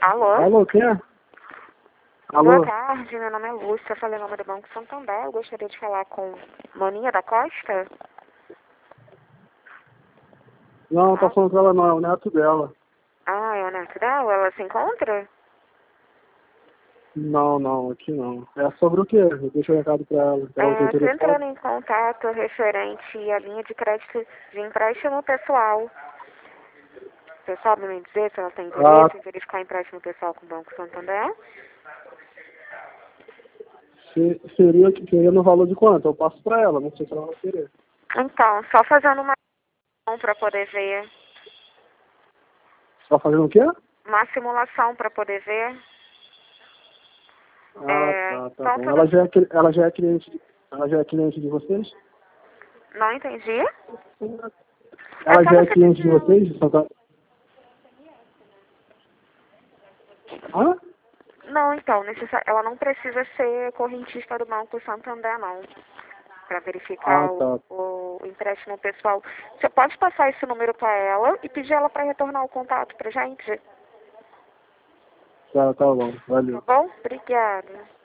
Alô? Alô, quem é? Boa Alô? tarde, meu nome é Lúcia, eu falei em nome do Banco Santander. Eu gostaria de falar com Moninha da Costa. Não, não tá falando com ela não, é o neto dela. Ah, é o neto dela? Ela se encontra? Não, aqui não. É sobre o quê? Eu deixo o recado pra ela. Ela tem Estou telefone? entrando em contato referente à linha de crédito de empréstimo pessoal. Você sabe me dizer se ela tem Ah, interesse em verificar empréstimo pessoal com o Banco Santander? seria no valor de quanto? Eu passo pra ela, não sei se ela vai querer. Então, só fazendo uma para poder ver. Você tá fazendo o quê? Uma simulação para poder ver. Ah, tá Então, bom. tudo... Ela já é cliente de vocês? Não entendi. É Ela só já é você cliente de pedir... vocês? Hã? Não, então, ela não precisa ser correntista do Banco Santander, não, para verificar Ah, tá. o empréstimo pessoal. Você pode passar esse número para ela e pedir ela para retornar o contato para gente, Tá bom. tá Valeu. bom? Obrigada.